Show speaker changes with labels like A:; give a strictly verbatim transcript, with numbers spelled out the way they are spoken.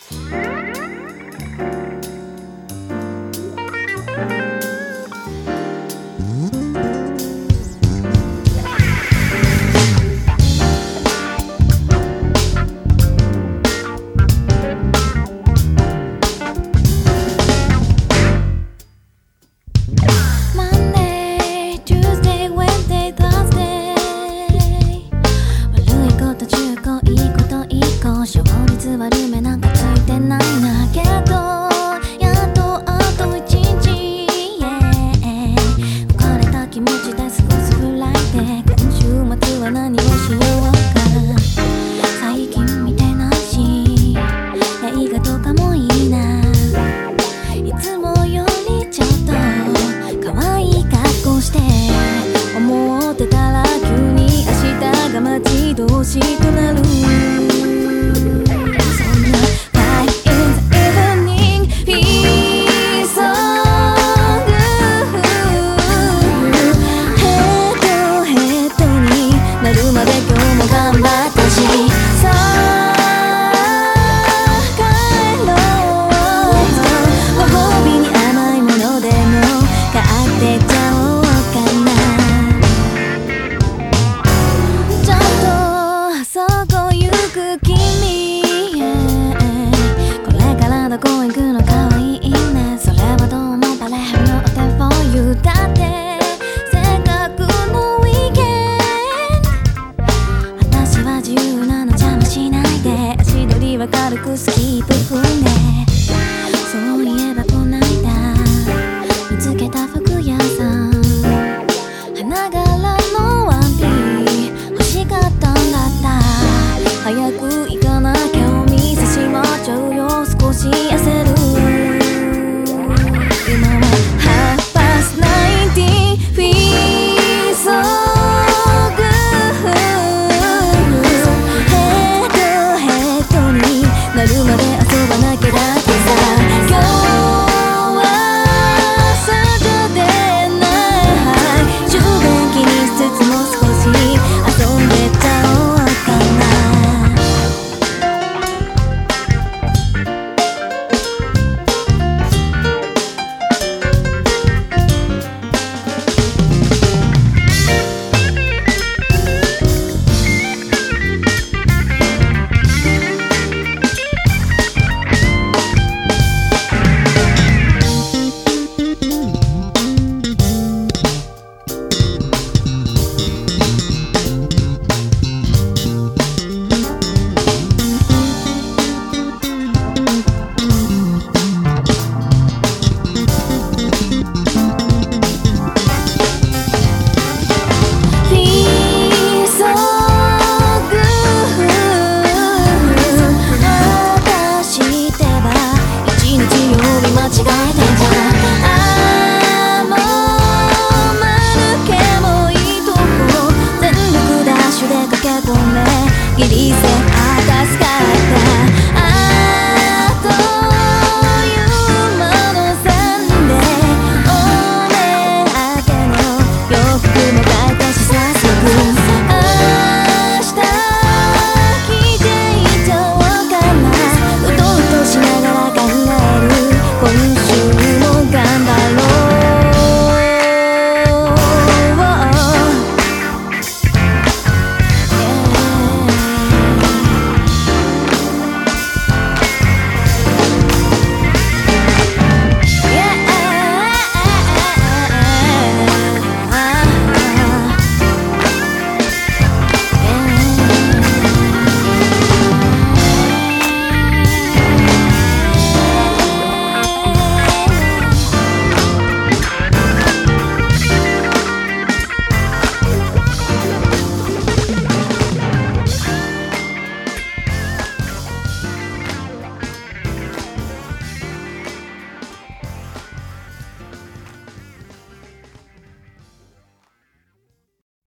A: 悪目なんかついてないなけどやっとあと一日、yeah、浮かれた気持ちで過ごすぐらいで今週末は何をしようか最近見てないし映画とかもいいないつもよりちょっと可愛い格好して思ってたら急に明日が待ち遠しくなるどこ行くのかわいいねそれはどうもバレるのお手フォーユーだってせっかくのウィーケンド私は自由なの邪魔しないで足取りは軽くスキープ踏んでそういえばこないだ見つけた服屋さん花柄のワンピー欲しかったんだった早く行かなきゃお店閉まっちゃうよ少し焦る今はハーフパスナインティーフィーソーグヘッドヘッドになるまで遊ばなきゃだってさ今日はサタデーナイト充電気にしつつも少し遊んでちゃおうかなギリセン果たすか